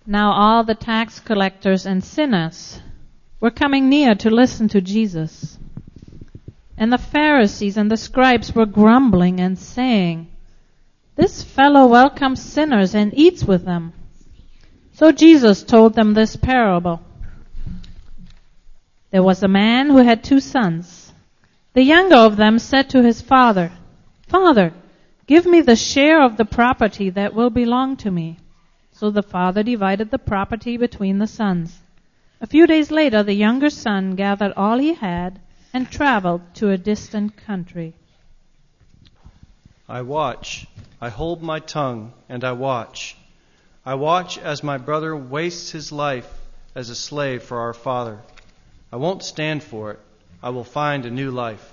Now all the tax collectors and sinners were coming near to listen to Jesus. And the Pharisees and the scribes were grumbling and saying, "This fellow welcomes sinners and eats with them." So Jesus told them this parable. There was a man who had 2 sons. The younger of them said to his father, "Father, give me the share of the property that will belong to me." So the father divided the property between the sons. A few days later, the younger son gathered all he had and traveled to a distant country. I watch, I hold my tongue, and I watch. I watch as my brother wastes his life as a slave for our Father. I won't stand for it. I will find a new life.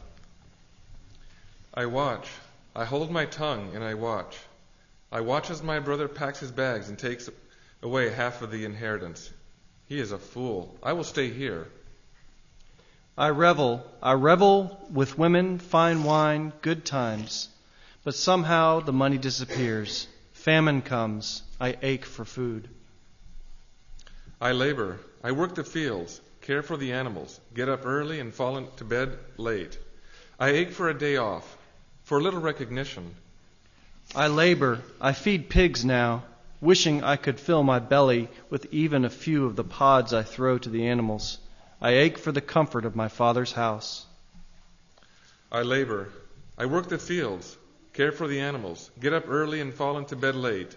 I watch, I hold my tongue, and I watch. I watch as my brother packs his bags and takes away half of the inheritance. He is a fool. I will stay here. I revel with women, fine wine, good times. But somehow the money disappears. Famine comes. I ache for food. I labor. I work the fields, care for the animals, get up early and fall into bed late. I ache for a day off, for a little recognition. I labor. I feed pigs now, wishing I could fill my belly with even a few of the pods I throw to the animals. I ache for the comfort of my Father's house. I labor. I work the fields, care for the animals, get up early and fall into bed late.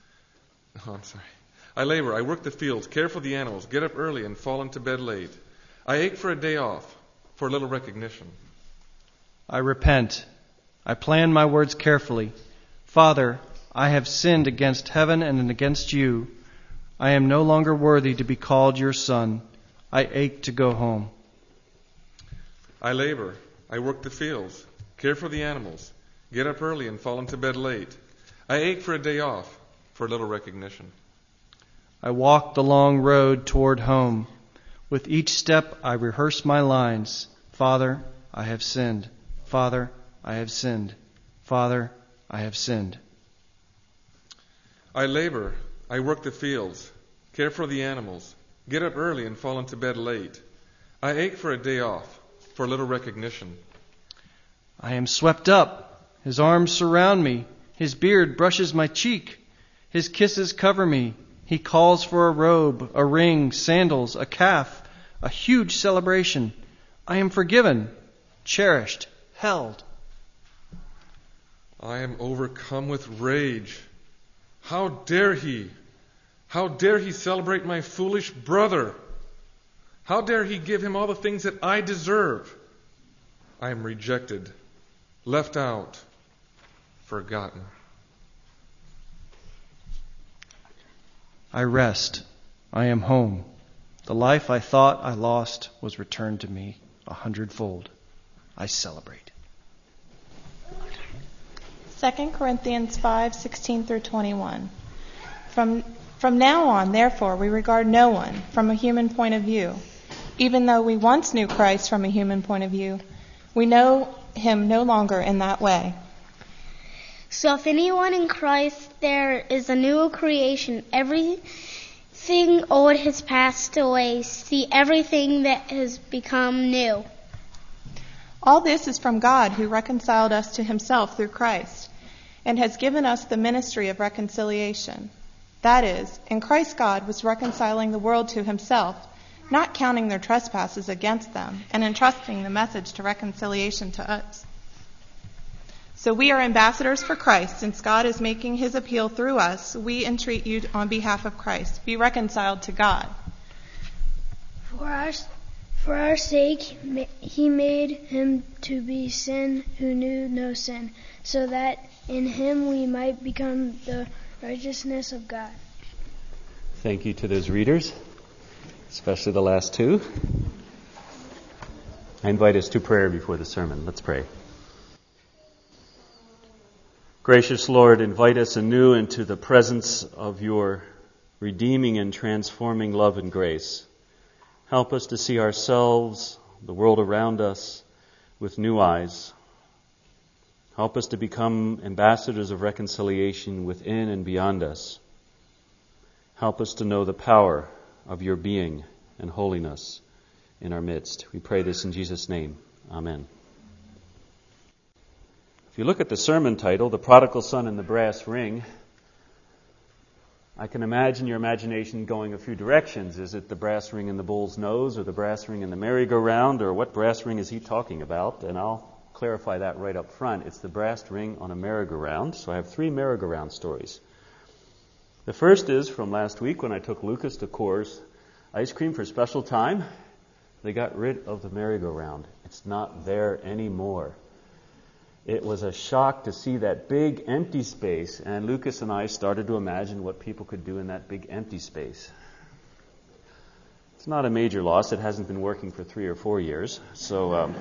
I labor. I work the fields, care for the animals, get up early and fall into bed late. I ache for a day off, for a little recognition. I repent. I plan my words carefully. Father, I have sinned against heaven and against you. I am no longer worthy to be called your son. I ache to go home. I labor. I work the fields, care for the animals, get up early and fall into bed late. I ache for a day off, for a little recognition. I walk the long road toward home. With each step I rehearse my lines. Father, I have sinned. Father, I have sinned. Father, I have sinned. I labor. I work the fields, care for the animals, get up early and fall into bed late. I ache for a day off, for a little recognition. I am swept up. His arms surround me. His beard brushes my cheek. His kisses cover me. He calls for a robe, a ring, sandals, a calf, a huge celebration. I am forgiven, cherished, held. I am overcome with rage. How dare he? How dare he celebrate my foolish brother? How dare he give him all the things that I deserve? I am rejected, left out, forgotten. I rest. I am home. The life I thought I lost was returned to me 100-fold. I celebrate. 2 Corinthians 5:16 through 21. From now on, therefore, we regard no one from a human point of view. Even though we once knew Christ from a human point of view, we know him no longer in that way. So if anyone in Christ, there is a new creation. Everything old has passed away. See, everything that has become new. All this is from God, who reconciled us to himself through Christ, and has given us the ministry of reconciliation. That is, in Christ God was reconciling the world to himself, not counting their trespasses against them, and entrusting the message to reconciliation to us. So we are ambassadors for Christ. Since God is making his appeal through us, we entreat you on behalf of Christ. Be reconciled to God. For our sake, he made him to be sin who knew no sin, so that in him we might become the righteousness of God. Thank you to those readers, especially the last two. I invite us to prayer before the sermon. Let's pray. Gracious Lord, invite us anew into the presence of your redeeming and transforming love and grace. Help us to see ourselves, the world around us, with new eyes. Help us to become ambassadors of reconciliation within and beyond us. Help us to know the power of your being and holiness in our midst. We pray this in Jesus' name. Amen. If you look at the sermon title, The Prodigal Son and the Brass Ring, I can imagine your imagination going a few directions. Is it the brass ring in the bull's nose, or the brass ring in the merry-go-round, or what brass ring is he talking about? And I'll clarify that right up front. It's the brass ring on a merry-go-round. So I have 3 merry-go-round stories. The first is from last week when I took Lucas to Coors Ice Cream for special time. They got rid of the merry-go-round. It's not there anymore. It was a shock to see that big empty space, and Lucas and I started to imagine what people could do in that big empty space. It's not a major loss. It hasn't been working for 3 or 4 years. So,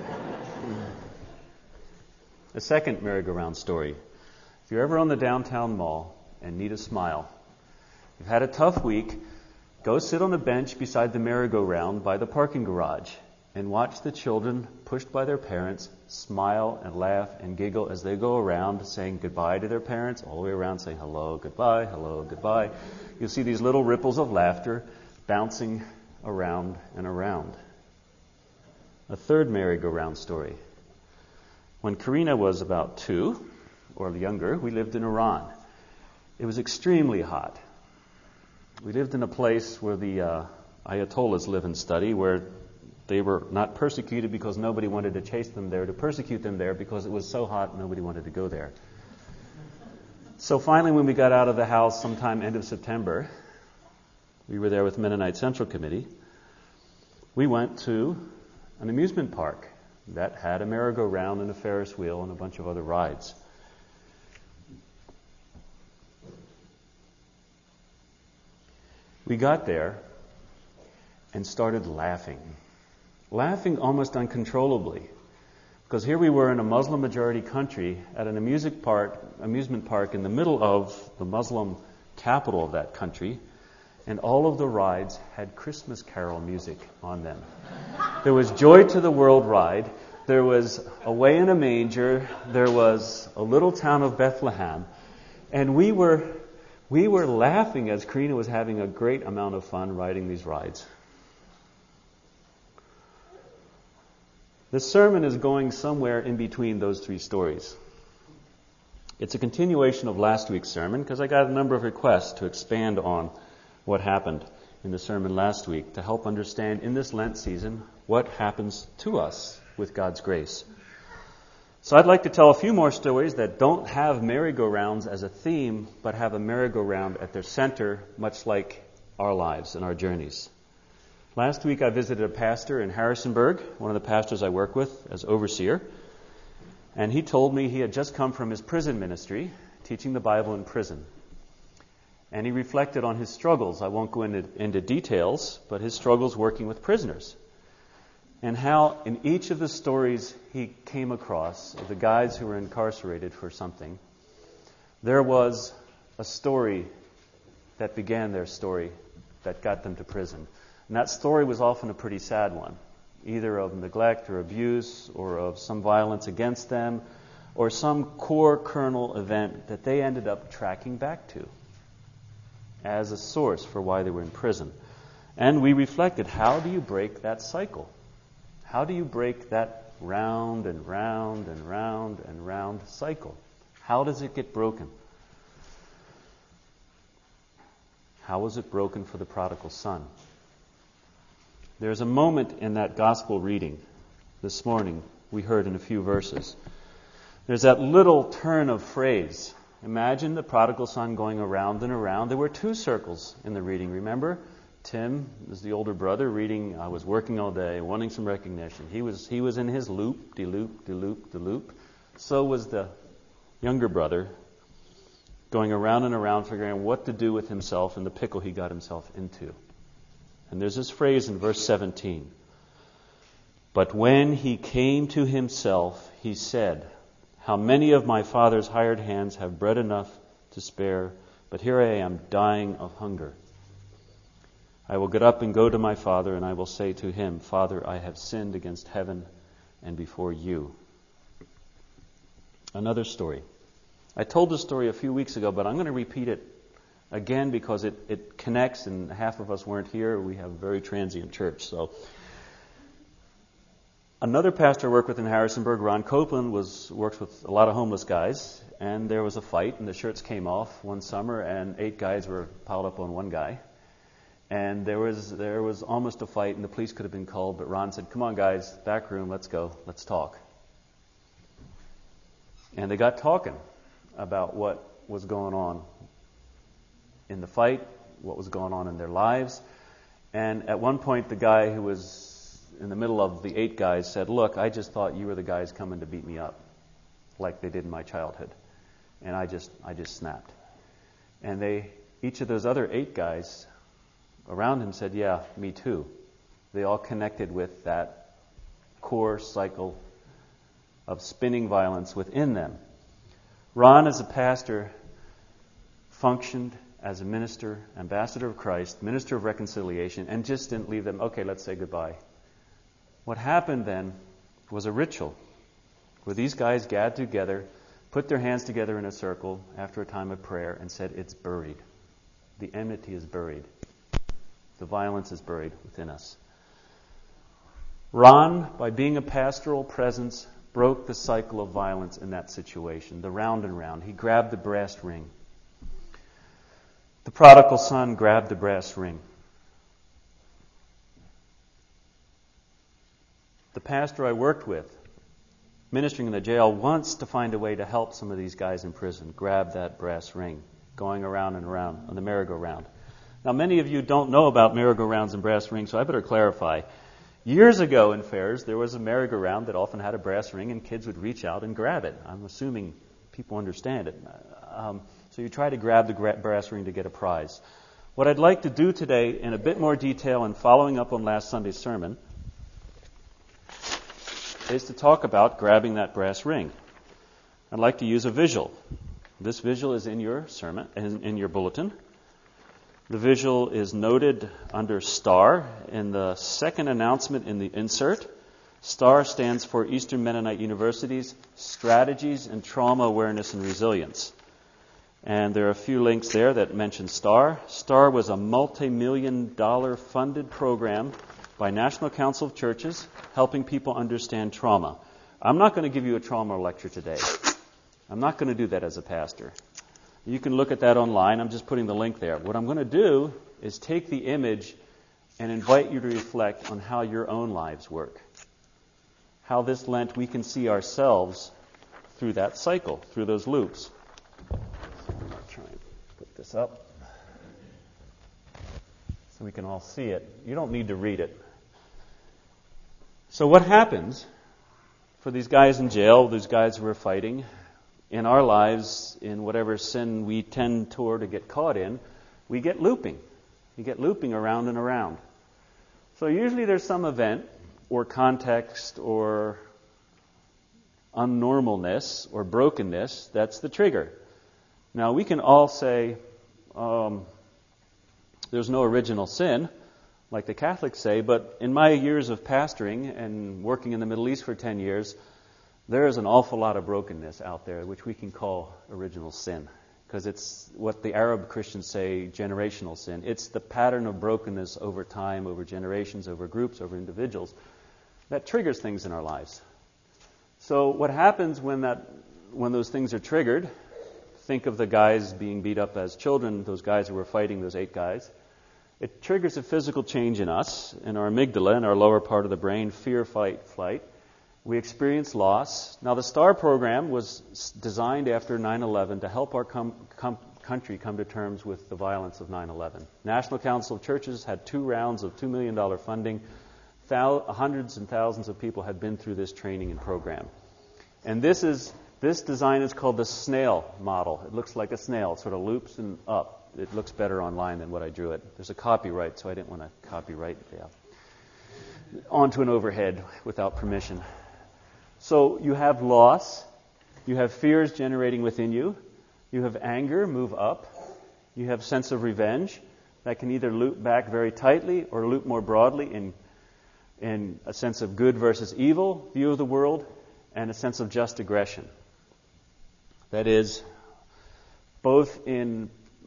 the second merry-go-round story. If you're ever on the downtown mall and need a smile, you've had a tough week, go sit on a bench beside the merry-go-round by the parking garage and watch the children pushed by their parents smile and laugh and giggle as they go around saying goodbye to their parents, all the way around saying hello, goodbye, hello, goodbye. You'll see these little ripples of laughter bouncing around and around. A third merry-go-round story. When Karina was about 2 or younger, we lived in Iran. It was extremely hot. We lived in a place where the Ayatollahs live and study, where they were not persecuted because nobody wanted to chase them there, to persecute them there because it was so hot nobody wanted to go there. So finally, when we got out of the house sometime end of September, we were there with Mennonite Central Committee, we went to an amusement park that had a merry-go-round and a Ferris wheel and a bunch of other rides. We got there and started laughing almost uncontrollably. Because here we were in a Muslim-majority country at an amusement park in the middle of the Muslim capital of that country, and all of the rides had Christmas carol music on them. There was Joy to the World ride, there was Away in a Manger, there was A Little Town of Bethlehem, and we were laughing as Karina was having a great amount of fun riding these rides. This sermon is going somewhere in between those 3 stories. It's a continuation of last week's sermon because I got a number of requests to expand on what happened in the sermon last week to help understand in this Lent season what happens to us with God's grace. So I'd like to tell a few more stories that don't have merry-go-rounds as a theme, but have a merry-go-round at their center, much like our lives and our journeys. Last week I visited a pastor in Harrisonburg, one of the pastors I work with as overseer, and he told me he had just come from his prison ministry, teaching the Bible in prison. And he reflected on his struggles. I won't go into details, but his struggles working with prisoners. And how in each of the stories he came across, of the guys who were incarcerated for something, there was a story that began their story that got them to prison. And that story was often a pretty sad one, either of neglect or abuse or of some violence against them or some core kernel event that they ended up tracking back to as a source for why they were in prison. And we reflected, how do you break that cycle? How do you break that round and round and round and round cycle? How does it get broken? How was it broken for the prodigal son? There's a moment in that gospel reading this morning we heard in a few verses. There's that little turn of phrase. Imagine the prodigal son going around and around. There were 2 circles in the reading, remember? Tim is the older brother reading, I was working all day, wanting some recognition. He was in his loop, de-loop, de-loop, de-loop. So was the younger brother going around and around figuring out what to do with himself and the pickle he got himself into. And there's this phrase in verse 17. But when he came to himself, he said, how many of my father's hired hands have bread enough to spare, but here I am dying of hunger. I will get up and go to my father, and I will say to him, Father, I have sinned against heaven and before you. Another story. I told this story a few weeks ago, but I'm going to repeat it Again, because it connects, and half of us weren't here. We have a very transient church. So, another pastor I worked with in Harrisonburg, Ron Copeland, works with a lot of homeless guys, and there was a fight, and the shirts came off one summer, and 8 guys were piled up on one guy. And there was almost a fight, and the police could have been called, but Ron said, "Come on, guys, back room, let's go, let's talk." And they got talking about what was going on in the fight, what was going on in their lives. And at one point, the guy who was in the middle of the 8 guys said, "Look, I just thought you were the guys coming to beat me up, like they did in my childhood." And I just snapped. And each of those other 8 guys around him said, "Yeah, me too." They all connected with that core cycle of spinning violence within them. Ron, as a pastor, functioned as a minister, ambassador of Christ, minister of reconciliation, and just didn't leave them, "Okay, let's say goodbye." What happened then was a ritual where these guys gathered together, put their hands together in a circle after a time of prayer, and said, "It's buried. The enmity is buried. The violence is buried within us." Ron, by being a pastoral presence, broke the cycle of violence in that situation, the round and round. He grabbed the brass ring. The prodigal son grabbed the brass ring. The pastor I worked with, ministering in the jail, wants to find a way to help some of these guys in prison grab that brass ring, going around and around on the merry-go-round. Now, many of you don't know about merry-go-rounds and brass rings, so I better clarify. Years ago in fairs, there was a merry-go-round that often had a brass ring, and kids would reach out and grab it. I'm assuming people understand it. So you try to grab the brass ring to get a prize. What I'd like to do today, in a bit more detail and following up on last Sunday's sermon, is to talk about grabbing that brass ring. I'd like to use a visual. This visual is in your sermon, in your bulletin. The visual is noted under STAR in the second announcement in the insert. STAR stands for Eastern Mennonite University's Strategies in Trauma Awareness and Resilience. And there are a few links there that mention STAR. STAR was a multi-million-dollar funded program by National Council of Churches helping people understand trauma. I'm not going to give you a trauma lecture today. I'm not going to do that as a pastor. You can look at that online. I'm just putting the link there. What I'm going to do is take the image and invite you to reflect on how your own lives work. How this Lent we can see ourselves through that cycle, through those loops. So I'm going to try and put this up so we can all see it. You don't need to read it. So what happens for these guys in jail, these guys who are fighting, in our lives, in whatever sin we tend toward to get caught in, we get looping. We get looping around and around. So usually there's some event or context or unnormalness or brokenness that's the trigger. Now we can all say there's no original sin, like the Catholics say, but in my years of pastoring and working in the Middle East for 10 years, there is an awful lot of brokenness out there, which we can call original sin, because it's what the Arab Christians say, generational sin. It's the pattern of brokenness over time, over generations, over groups, over individuals, that triggers things in our lives. So what happens when those things are triggered, think of the guys being beat up as children, those guys who were fighting, those 8 guys. It triggers a physical change in us, in our amygdala, in our lower part of the brain, fear, fight, flight. We experience loss. Now, the STAR program was designed after 9/11 to help our country come to terms with the violence of 9/11. National Council of Churches had 2 rounds of $2 million funding. Hundreds and thousands of people had been through this training and program. And this design is called the snail model. It looks like a snail. It sort of loops and up. It looks better online than what I drew it. There's a copyright, so I didn't want to copyright onto an overhead without permission. So you have loss, you have fears generating within you, you have anger, move up, you have sense of revenge that can either loop back very tightly or loop more broadly in a sense of good versus evil view of the world and a sense of just aggression. That is, both in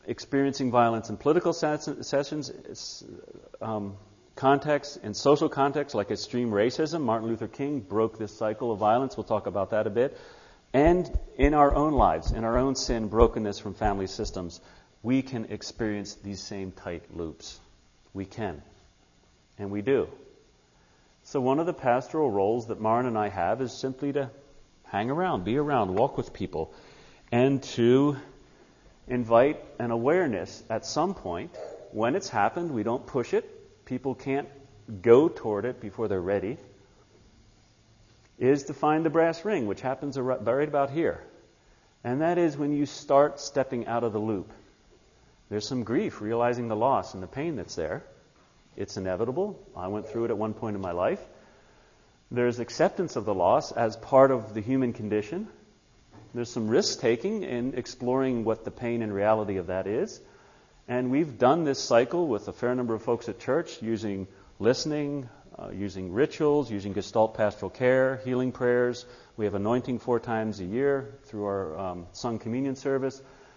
experiencing violence in political sessions, contexts, in social contexts like extreme racism. Martin Luther King broke this cycle of violence. We'll talk about that a bit. And in our own lives, in our own sin, brokenness from family systems, we can experience these same tight loops. We can. And we do. So one of the pastoral roles that Maren and I have is simply to hang around, be around, walk with people, and to invite an awareness at some point. When it's happened, we don't push it. People can't go toward it before they're ready. Is to find the brass ring, which happens right about here. And that is when you start stepping out of the loop. There's some grief, realizing the loss and the pain that's there. It's inevitable. I went through it at one point in my life. There's acceptance of the loss as part of the human condition. There's some risk-taking in exploring what the pain and reality of that is. And we've done this cycle with a fair number of folks at church using listening, using rituals, using Gestalt pastoral care, healing prayers. We have anointing 4 times a year through our sung communion service.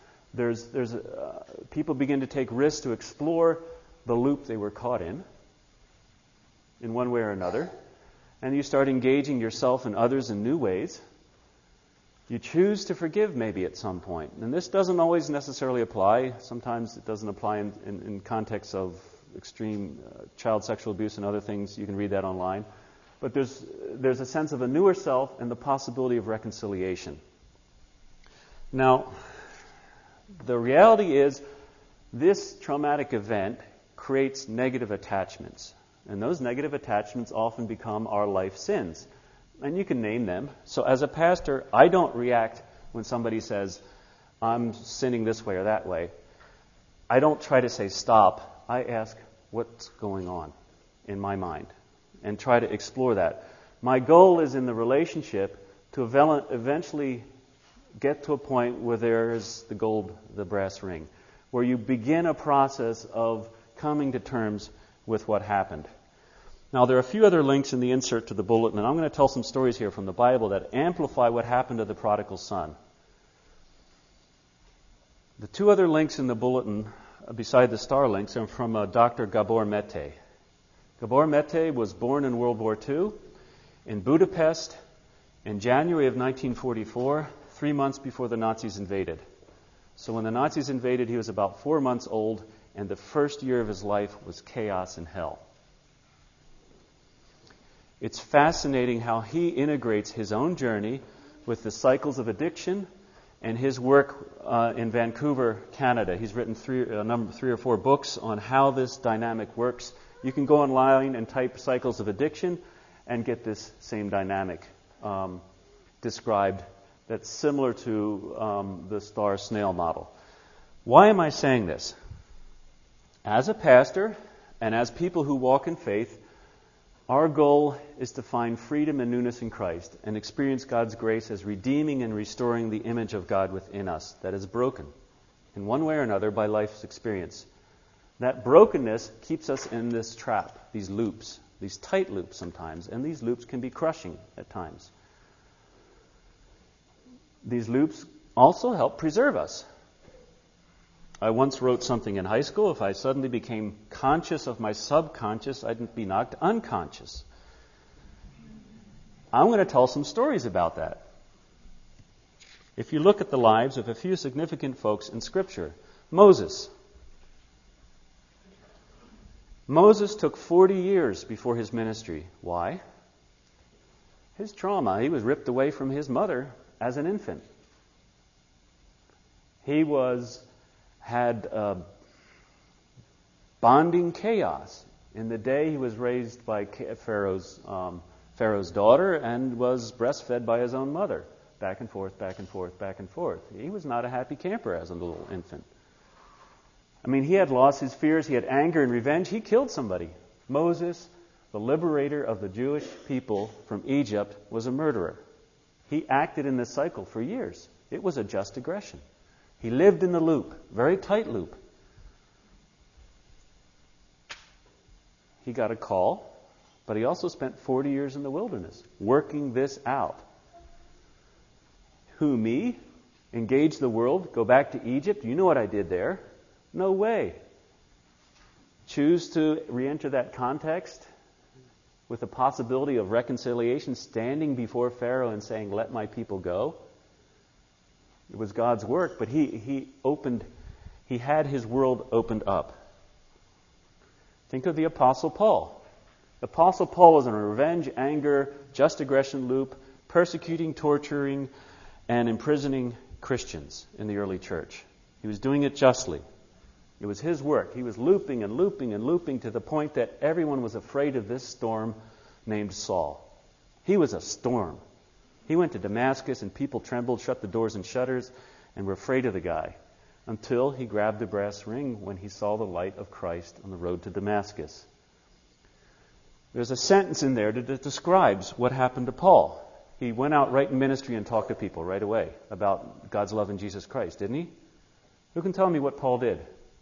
People begin to take risks to explore the loop they were caught in one way or another. And you start engaging yourself and others in new ways. You choose to forgive maybe at some point. And this doesn't always necessarily apply. Sometimes it doesn't apply in context of extreme child sexual abuse and other things. You can read that online. But there's a sense of a newer self and the possibility of reconciliation. Now, the reality is this traumatic event creates negative attachments. And those negative attachments often become our life sins. And you can name them. So as a pastor, I don't react when somebody says, I'm sinning this way or that way. I don't try to say stop. I ask, what's going on in my mind? And try to explore that. My goal is in the relationship to eventually get to a point where there is the brass ring, where you begin a process of coming to terms with what happened. Now, there are a few other links in the insert to the bulletin, and I'm going to tell some stories here from the Bible that amplify what happened to the prodigal son. The 2 other links in the bulletin, beside the star links, are from Dr. Gabor Mate. Gabor Mate was born in World War II in Budapest in January of 1944, 3 months before the Nazis invaded. So when the Nazis invaded, he was about 4 months old, and the first year of his life was chaos and hell. It's fascinating how he integrates his own journey with the cycles of addiction and his work in Vancouver, Canada. He's written 3 or 4 books on how this dynamic works. You can go online and type cycles of addiction and get this same dynamic described that's similar to the star snail model. Why am I saying this? As a pastor and as people who walk in faith, our goal is to find freedom and newness in Christ and experience God's grace as redeeming and restoring the image of God within us that is broken in one way or another by life's experience. That brokenness keeps us in this trap, these loops, these tight loops sometimes, and these loops can be crushing at times. These loops also help preserve us. I once wrote something in high school, if I suddenly became conscious of my subconscious, I'd be knocked unconscious. I'm going to tell some stories about that. If you look at the lives of a few significant folks in Scripture, Moses took 40 years before his ministry. Why? His trauma. He was ripped away from his mother as an infant. He had bonding chaos. In the day, he was raised by Pharaoh's daughter and was breastfed by his own mother. Back and forth, back and forth, back and forth. He was not a happy camper as a little infant. I mean, he had lost his fears. He had anger and revenge. He killed somebody. Moses, the liberator of the Jewish people from Egypt, was a murderer. He acted in this cycle for years. It was a just aggression. He lived in the loop, very tight loop. He got a call, but he also spent 40 years in the wilderness working this out. Who, me? Engage the world, go back to Egypt. You know what I did there. No way. Choose to re-enter that context with the possibility of reconciliation, standing before Pharaoh and saying, "Let my people go." It was God's work, but he had his world opened up. Think of the Apostle Paul. The Apostle Paul was in a revenge, anger, just aggression loop, persecuting, torturing, and imprisoning Christians in the early church. He was doing it justly. It was his work. He was looping and looping and looping to the point that everyone was afraid of this storm named Saul. He was a storm. He went to Damascus and people trembled, shut the doors and shutters, and were afraid of the guy until he grabbed the brass ring when he saw the light of Christ on the road to Damascus. There's a sentence in there that describes what happened to Paul. He went out right in ministry and talked to people right away about God's love in Jesus Christ, didn't he? Who can tell me what Paul did?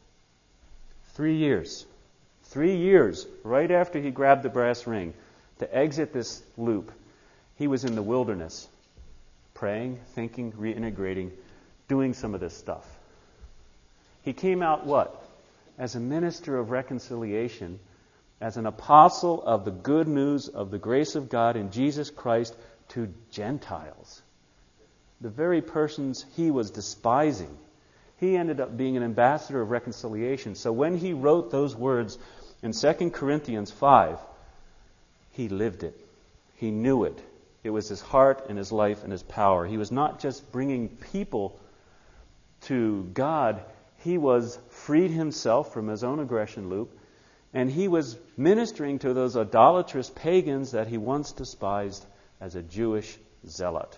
3 years. 3 years right after he grabbed the brass ring to exit this loop. He was in the wilderness, praying, thinking, reintegrating, doing some of this stuff. He came out what? As a minister of reconciliation, as an apostle of the good news of the grace of God in Jesus Christ to Gentiles. The very persons he was despising. He ended up being an ambassador of reconciliation. So when he wrote those words in 2 Corinthians 5, he lived it. He knew it. It was his heart and his life and his power. He was not just bringing people to God. He was freed himself from his own aggression loop, and he was ministering to those idolatrous pagans that he once despised as a Jewish zealot.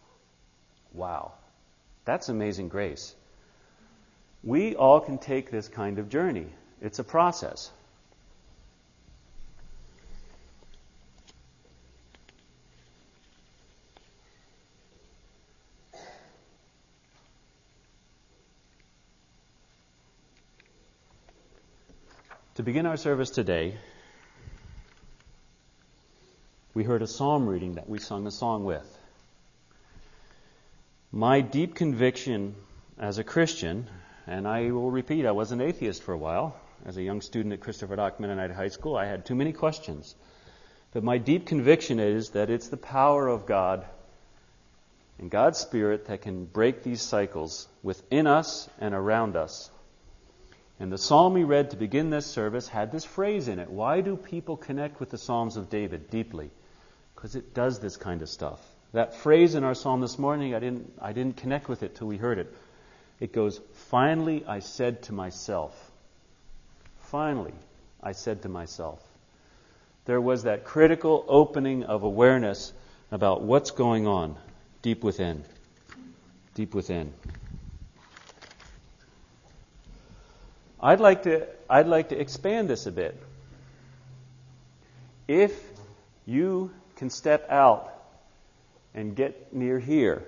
Wow. That's amazing grace. We all can take this kind of journey. It's a process. To begin our service today, we heard a psalm reading that we sung a song with. My deep conviction as a Christian, and I will repeat, I was an atheist for a while. As a young student at Christopher Dock Mennonite High School, I had too many questions. But my deep conviction is that it's the power of God and God's Spirit that can break these cycles within us and around us. And the psalm we read to begin this service had this phrase in it. Why do people connect with the Psalms of David deeply? Because it does this kind of stuff. That phrase in our psalm this morning, I didn't connect with it till we heard it. It goes, "Finally I said to myself." Finally I said to myself. There was that critical opening of awareness about what's going on deep within. Deep within. I'd like to expand this a bit. If you can step out and get near here,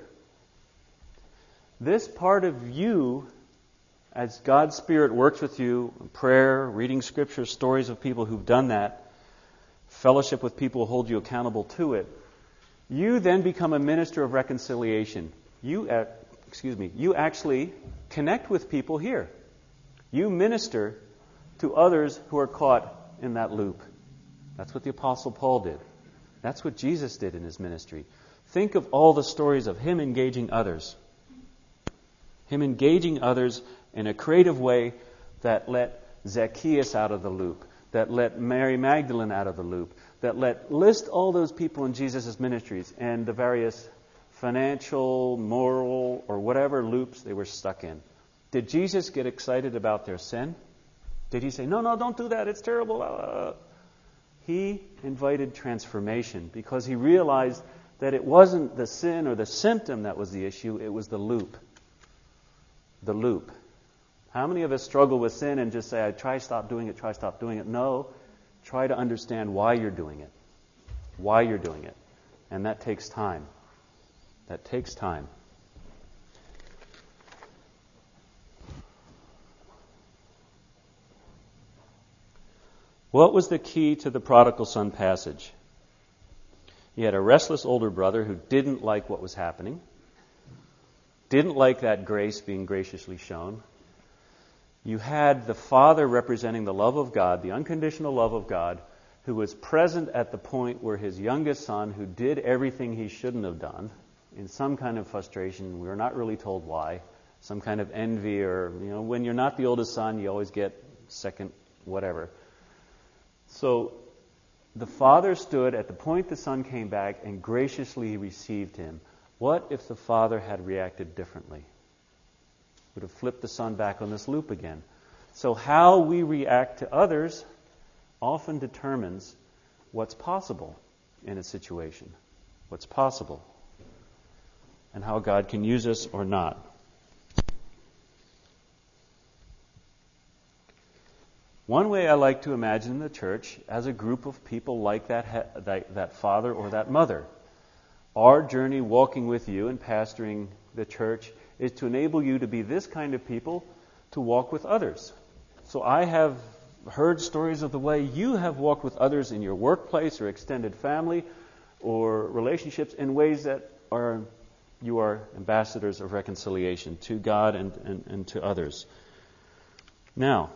this part of you, as God's Spirit works with you, prayer, reading Scripture, stories of people who've done that, fellowship with people who hold you accountable to it, you then become a minister of reconciliation. You actually connect with people here. You minister to others who are caught in that loop. That's what the Apostle Paul did. That's what Jesus did in his ministry. Think of all the stories of him engaging others. Him engaging others in a creative way that let Zacchaeus out of the loop, that let Mary Magdalene out of the loop, that list all those people in Jesus' ministries and the various financial, moral, or whatever loops they were stuck in. Did Jesus get excited about their sin? Did he say, no, don't do that, it's terrible? He invited transformation because he realized that it wasn't the sin or the symptom that was the issue, it was the loop. The loop. How many of us struggle with sin and just say, try stop doing it? No, try to understand why you're doing it. Why you're doing it. And that takes time. That takes time. What was the key to the prodigal son passage? He had a restless older brother who didn't like what was happening, didn't like that grace being graciously shown, You had the Father representing the love of God, the unconditional love of God, who was present at the point where his youngest son, who did everything he shouldn't have done, in some kind of frustration, we were not really told why, some kind of envy, or, when you're not the oldest son, you always get second whatever. So the Father stood at the point the Son came back and graciously received him. What if the Father had reacted differently? Would have flipped the Son back on this loop again. So how we react to others often determines what's possible in a situation, what's possible, and how God can use us or not. One way I like to imagine the church as a group of people like that father or that mother. Our journey walking with you and pastoring the church is to enable you to be this kind of people to walk with others. So I have heard stories of the way you have walked with others in your workplace or extended family or relationships in ways that you are ambassadors of reconciliation to God and to others. Now,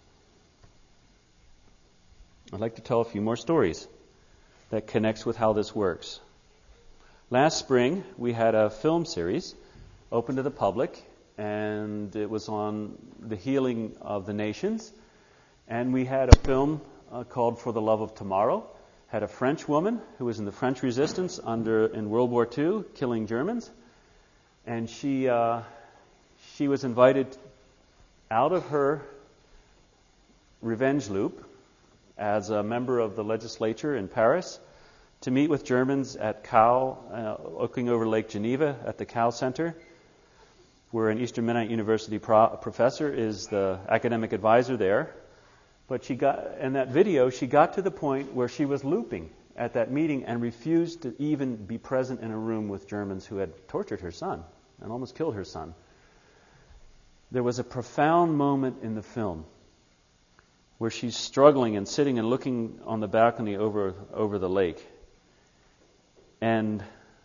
I'd like to tell a few more stories that connects with how this works. Last spring, we had a film series open to the public, and it was on the healing of the nations. And we had a film called For the Love of Tomorrow. Had a French woman who was in the French resistance in World War II, killing Germans. And she was invited out of her revenge loop as a member of the legislature in Paris to meet with Germans at CAL, looking over Lake Geneva at the CAL Center, where an Eastern Mennonite University professor is the academic advisor there. But in that video, she got to the point where she was looping at that meeting and refused to even be present in a room with Germans who had tortured her son and almost killed her son. There was a profound moment in the film where she's struggling and sitting and looking on the balcony over the lake. And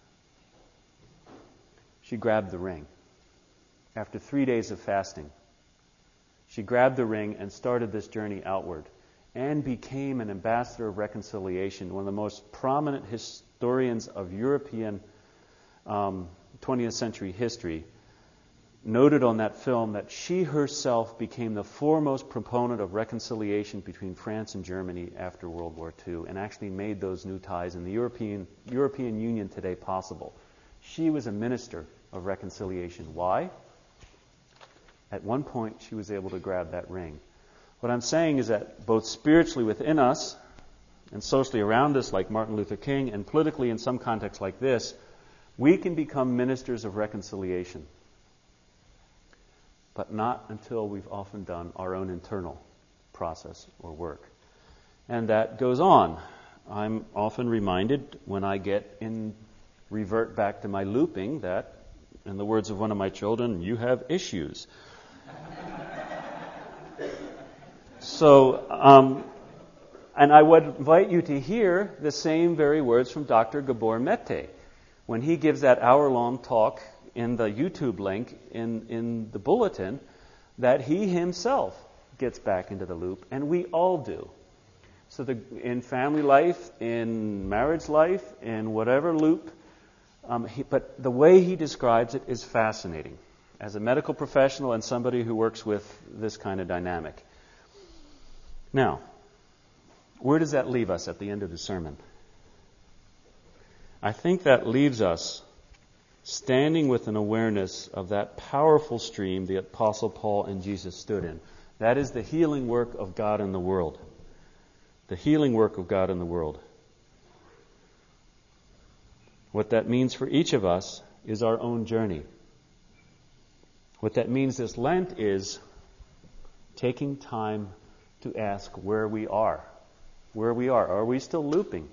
she grabbed the ring. After 3 days of fasting, she grabbed the ring and started this journey outward and became an ambassador of reconciliation, one of the most prominent historians of European 20th century history, noted on that film that she herself became the foremost proponent of reconciliation between France and Germany after World War II and actually made those new ties in the European Union today possible. She was a minister of reconciliation. Why? At one point, she was able to grab that ring. What I'm saying is that both spiritually within us and socially around us, like Martin Luther King, and politically in some contexts like this, we can become ministers of reconciliation. But not until we've often done our own internal process or work. And that goes on. I'm often reminded when I revert back to my looping that, in the words of one of my children, you have issues. So, and I would invite you to hear the same very words from Dr. Gabor Mete when he gives that hour-long talk in the YouTube link in the bulletin, that he himself gets back into the loop, and we all do. So in family life, in marriage life, in whatever loop, but the way he describes it is fascinating as a medical professional and somebody who works with this kind of dynamic. Now, where does that leave us at the end of the sermon? I think that leaves us standing with an awareness of that powerful stream the Apostle Paul and Jesus stood in. That is the healing work of God in the world. The healing work of God in the world. What that means for each of us is our own journey. What that means this Lent is taking time to ask where we are. Where we are. Are we still looping?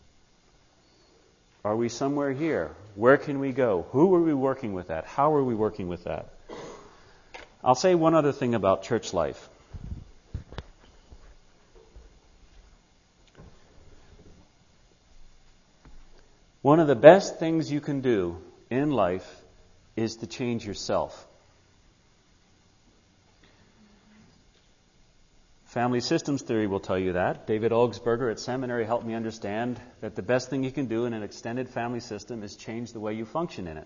Are we somewhere here? Where can we go? Who are we working with that? How are we working with that? I'll say one other thing about church life. One of the best things you can do in life is to change yourself. Family systems theory will tell you that. David Augsburger at seminary helped me understand that the best thing you can do in an extended family system is change the way you function in it.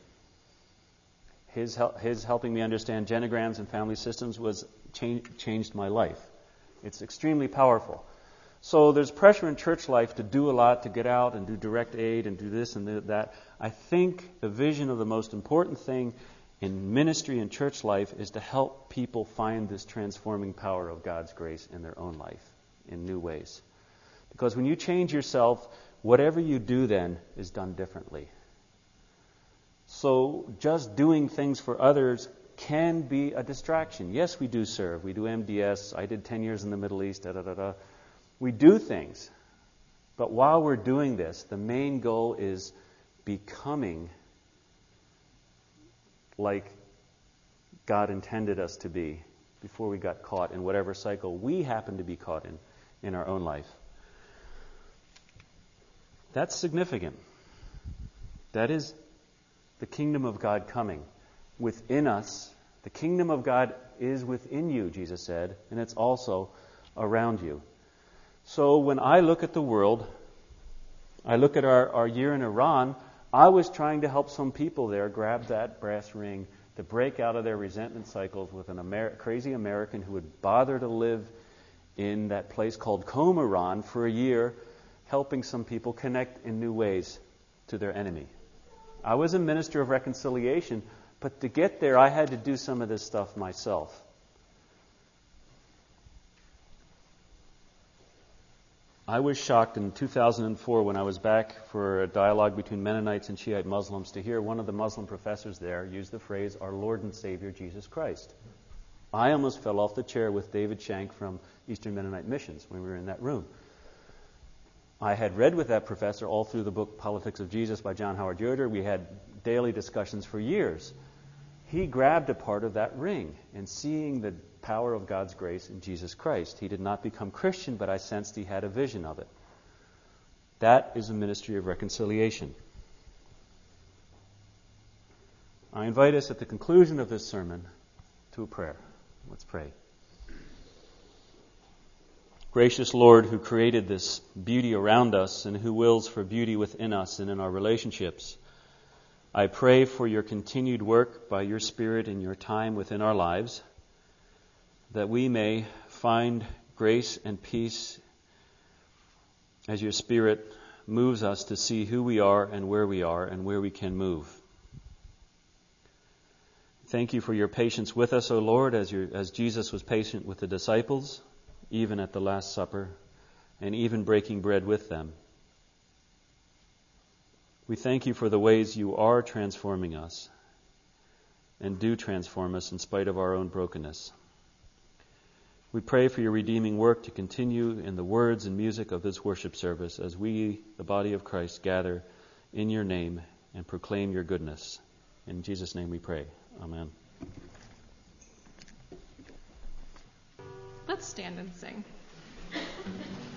His helping me understand genograms and family systems changed my life. It's extremely powerful. So there's pressure in church life to do a lot, to get out and do direct aid and do this and that. I think the vision of the most important thing in ministry and church life is to help people find this transforming power of God's grace in their own life in new ways. Because when you change yourself, whatever you do then is done differently. So just doing things for others can be a distraction. Yes, we do serve. We do MDS. I did 10 years in the Middle East. We do things. But while we're doing this, the main goal is becoming like God intended us to be before we got caught in whatever cycle we happen to be caught in our own life. That's significant. That is the kingdom of God coming within us. The kingdom of God is within you, Jesus said, and it's also around you. So when I look at the world, I look at our year in Iran, I was trying to help some people there grab that brass ring to break out of their resentment cycles with an crazy American who would bother to live in that place called Qom for a year, helping some people connect in new ways to their enemy. I was a minister of reconciliation, but to get there, I had to do some of this stuff myself. I was shocked in 2004 when I was back for a dialogue between Mennonites and Shiite Muslims to hear one of the Muslim professors there use the phrase, "Our Lord and Savior Jesus Christ." I almost fell off the chair with David Shank from Eastern Mennonite Missions when we were in that room. I had read with that professor all through the book Politics of Jesus by John Howard Yoder. We had daily discussions for years. He grabbed a part of that ring and seeing the power of God's grace in Jesus Christ. He did not become Christian, but I sensed he had a vision of it. That is a ministry of reconciliation. I invite us at the conclusion of this sermon to a prayer. Let's pray. Gracious Lord, who created this beauty around us and who wills for beauty within us and in our relationships, I pray for your continued work by your Spirit in your time within our lives, that we may find grace and peace as your Spirit moves us to see who we are and where we can move. Thank you for your patience with us, O Lord, as Jesus was patient with the disciples, even at the Last Supper, and even breaking bread with them. We thank you for the ways you are transforming us and do transform us in spite of our own brokenness. We pray for your redeeming work to continue in the words and music of this worship service as we, the body of Christ, gather in your name and proclaim your goodness. In Jesus' name we pray. Amen. Let's stand and sing.